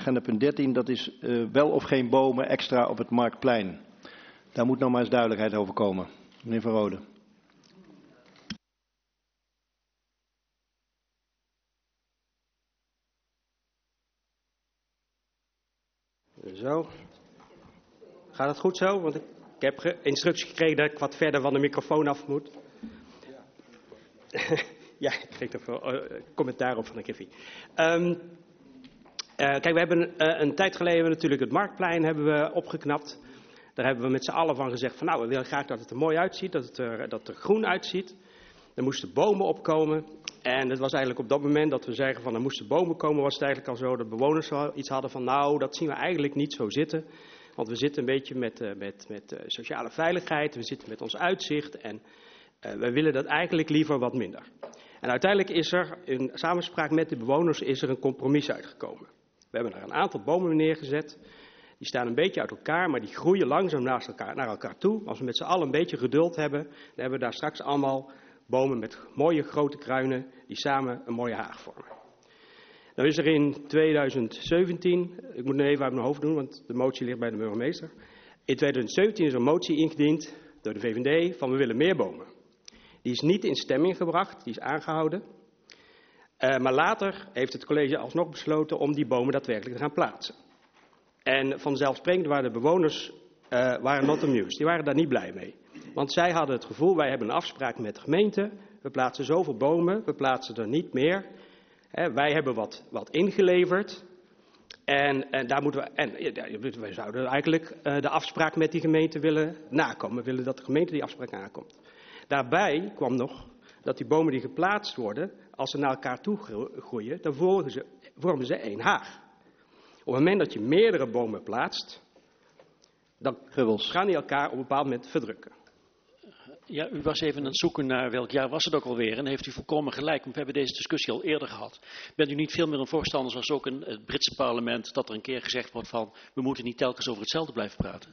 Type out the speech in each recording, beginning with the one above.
agenda punt 13, dat is wel of geen bomen extra op het Marktplein. Daar moet nog maar eens duidelijkheid over komen. Meneer Van Rode. Zo. Gaat het goed zo? Want ik heb instructie gekregen dat ik wat verder van de microfoon af moet. Ja, ik kreeg er veel commentaar op van de Griffie. Kijk, we hebben een tijd geleden natuurlijk het Marktplein hebben we opgeknapt. Daar hebben we met z'n allen van gezegd van nou, we willen graag dat het er mooi uitziet, dat het er groen uitziet. Er moesten bomen opkomen. En het was eigenlijk op dat moment dat we zeggen van er moesten bomen komen, was het eigenlijk al zo dat bewoners al iets hadden van nou, dat zien we eigenlijk niet zo zitten. Want we zitten een beetje met sociale veiligheid, we zitten met ons uitzicht en we willen dat eigenlijk liever wat minder. En uiteindelijk is er, in samenspraak met de bewoners, is er een compromis uitgekomen. We hebben er een aantal bomen neergezet. Die staan een beetje uit elkaar, maar die groeien langzaam naar elkaar toe. Als we met z'n allen een beetje geduld hebben, dan hebben we daar straks allemaal bomen met mooie grote kruinen die samen een mooie haag vormen. Nou is er in 2017, ik moet nu even uit mijn hoofd doen, want de motie ligt bij de burgemeester. In 2017 is er een motie ingediend door de VVD van we willen meer bomen. Die is niet in stemming gebracht, die is aangehouden. Maar later heeft het college alsnog besloten om die bomen daadwerkelijk te gaan plaatsen. En vanzelfsprekend waren de bewoners waren not amused. Die waren daar niet blij mee. Want zij hadden het gevoel, wij hebben een afspraak met de gemeente. We plaatsen zoveel bomen, we plaatsen er niet meer. Wij hebben wat ingeleverd. En daar moeten we zouden eigenlijk de afspraak met die gemeente willen nakomen. We willen dat de gemeente die afspraak nakomt. Daarbij kwam nog dat die bomen die geplaatst worden, als ze naar elkaar toe groeien, dan vormen ze één haag. Op het moment dat je meerdere bomen plaatst, dan gaan die elkaar op een bepaald moment verdrukken. Ja, u was even aan het zoeken naar welk jaar was het ook alweer en heeft u volkomen gelijk, want we hebben deze discussie al eerder gehad. Bent u niet veel meer een voorstander, zoals ook in het Britse parlement, dat er een keer gezegd wordt van, we moeten niet telkens over hetzelfde blijven praten?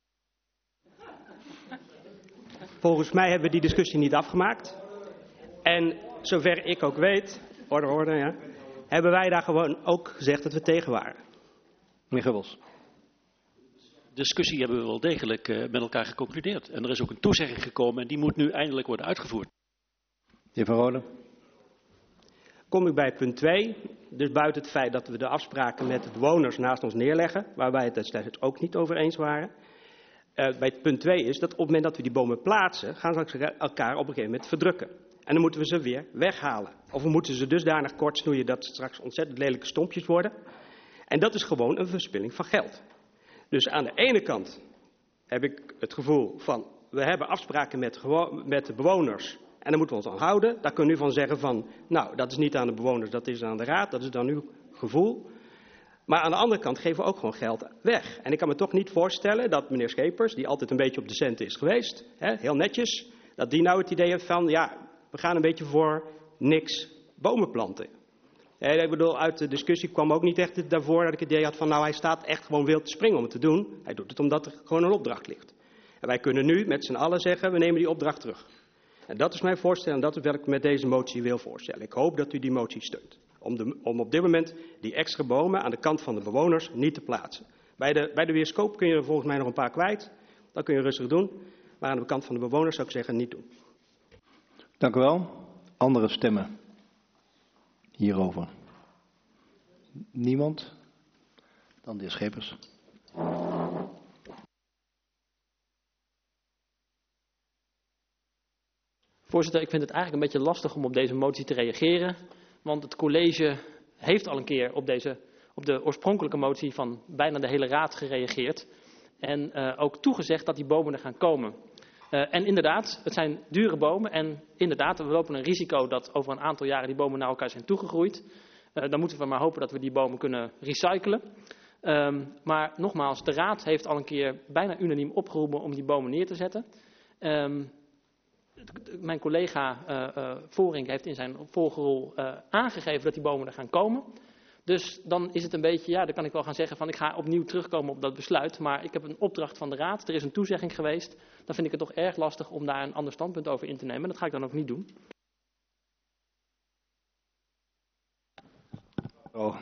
Volgens mij hebben we die discussie niet afgemaakt. En zover ik ook weet, ja, hebben wij daar gewoon ook gezegd dat we tegen waren. Meneer Gubbels. De discussie hebben we wel degelijk met elkaar geconcludeerd. En er is ook een toezegging gekomen en die moet nu eindelijk worden uitgevoerd. Heer Van Rode. Kom ik bij punt 2. Dus buiten het feit dat we de afspraken met de bewoners naast ons neerleggen, waar wij het destijds ook niet over eens waren. Bij punt 2 is dat op het moment dat we die bomen plaatsen, gaan ze elkaar op een gegeven moment verdrukken. En dan moeten we ze weer weghalen. Of we moeten ze dusdanig kort snoeien dat het straks ontzettend lelijke stompjes worden. En dat is gewoon een verspilling van geld. Dus aan de ene kant heb ik het gevoel van, we hebben afspraken met de bewoners en daar moeten we ons aan houden. Daar kun je nu van zeggen van, nou, dat is niet aan de bewoners, dat is aan de raad, dat is dan uw gevoel. Maar aan de andere kant geven we ook gewoon geld weg. En ik kan me toch niet voorstellen dat meneer Schepers, die altijd een beetje op de centen is geweest, heel netjes, dat die nou het idee heeft van, ja, we gaan een beetje voor niks bomen planten. Ik bedoel, uit de discussie kwam ook niet echt daarvoor dat ik het idee had van, nou, hij staat echt gewoon wild te springen om het te doen. Hij doet het omdat er gewoon een opdracht ligt. En wij kunnen nu met z'n allen zeggen, we nemen die opdracht terug. En dat is mijn voorstel en dat is wat ik met deze motie wil voorstellen. Ik hoop dat u die motie steunt. Om op dit moment die extra bomen aan de kant van de bewoners niet te plaatsen. Bij de bioscoop kun je er volgens mij nog een paar kwijt. Dat kun je rustig doen. Maar aan de kant van de bewoners zou ik zeggen, niet doen. Dank u wel. Andere stemmen hierover? Niemand? Dan de heer Schepers. Voorzitter, ik vind het eigenlijk een beetje lastig om op deze motie te reageren. Want het college heeft al een keer op de oorspronkelijke motie van bijna de hele raad gereageerd. En ook toegezegd dat die bomen er gaan komen. En inderdaad, het zijn dure bomen. En inderdaad, we lopen een risico dat over een aantal jaren die bomen naar elkaar zijn toegegroeid. Dan moeten we maar hopen dat we die bomen kunnen recyclen. Maar nogmaals, de raad heeft al een keer bijna unaniem opgeroepen om die bomen neer te zetten. Mijn collega Voorink heeft in zijn volgerol aangegeven dat die bomen er gaan komen. Dus dan is het een beetje, ja, dan kan ik wel gaan zeggen van ik ga opnieuw terugkomen op dat besluit. Maar ik heb een opdracht van de raad, er is een toezegging geweest. Dan vind ik het toch erg lastig om daar een ander standpunt over in te nemen. Dat ga ik dan ook niet doen. Ja,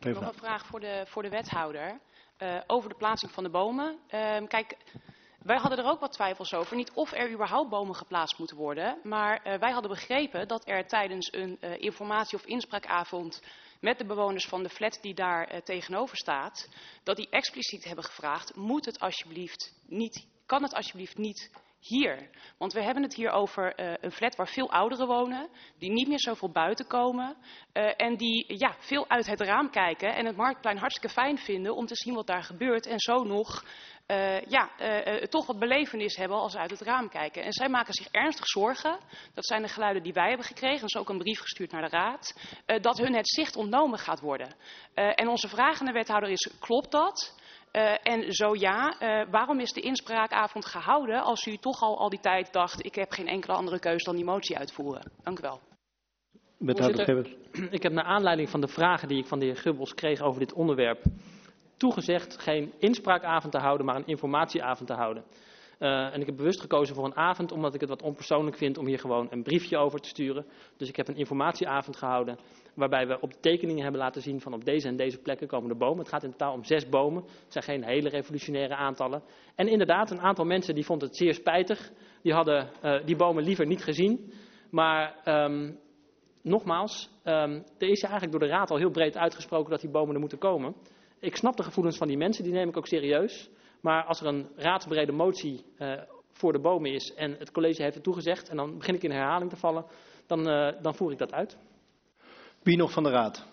Ik heb nog een vraag voor de wethouder over de plaatsing van de bomen. Kijk, wij hadden er ook wat twijfels over. Niet of er überhaupt bomen geplaatst moeten worden. Maar wij hadden begrepen dat er tijdens een informatie- of inspraakavond met de bewoners van de flat die daar tegenover staat, dat die expliciet hebben gevraagd, kan het alsjeblieft niet hier? Want we hebben het hier over een flat waar veel ouderen wonen, die niet meer zoveel buiten komen en die veel uit het raam kijken en het Marktplein hartstikke fijn vinden om te zien wat daar gebeurt en zo nog toch wat belevenis hebben als ze uit het raam kijken. En zij maken zich ernstig zorgen, dat zijn de geluiden die wij hebben gekregen, er is ook een brief gestuurd naar de raad, dat hun het zicht ontnomen gaat worden. En onze vraag aan de wethouder is, klopt dat? En zo ja, waarom is de inspraakavond gehouden als u toch al die tijd dacht, ik heb geen enkele andere keus dan die motie uitvoeren? Dank u wel. Voorzitter, ik heb naar aanleiding van de vragen die ik van de heer Gubbels kreeg over dit onderwerp toegezegd geen inspraakavond te houden, maar een informatieavond te houden. En ik heb bewust gekozen voor een avond, omdat ik het wat onpersoonlijk vind om hier gewoon een briefje over te sturen. Dus ik heb een informatieavond gehouden, waarbij we op de tekeningen hebben laten zien van op deze en deze plekken komen de bomen. Het gaat in totaal om 6 bomen. Het zijn geen hele revolutionaire aantallen. En inderdaad, een aantal mensen die vonden het zeer spijtig. Die hadden die bomen liever niet gezien. Maar nogmaals, er is eigenlijk door de raad al heel breed uitgesproken dat die bomen er moeten komen. Ik snap de gevoelens van die mensen, die neem ik ook serieus. Maar als er een raadsbrede motie voor de bomen is en het college heeft het toegezegd en dan begin ik in herhaling te vallen, dan voer ik dat uit. Wie nog van de raad?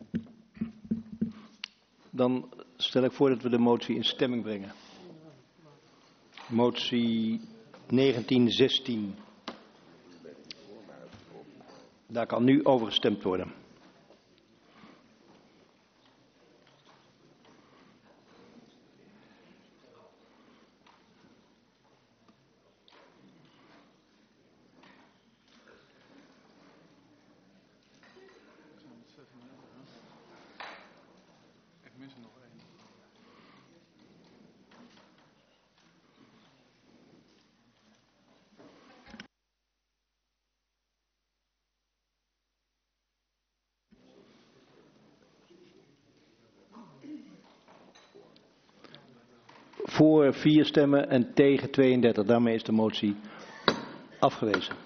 Dan stel ik voor dat we de motie in stemming brengen. Motie 1916. Daar kan nu over gestemd worden. Voor 4 stemmen en tegen 32. Daarmee is de motie afgewezen.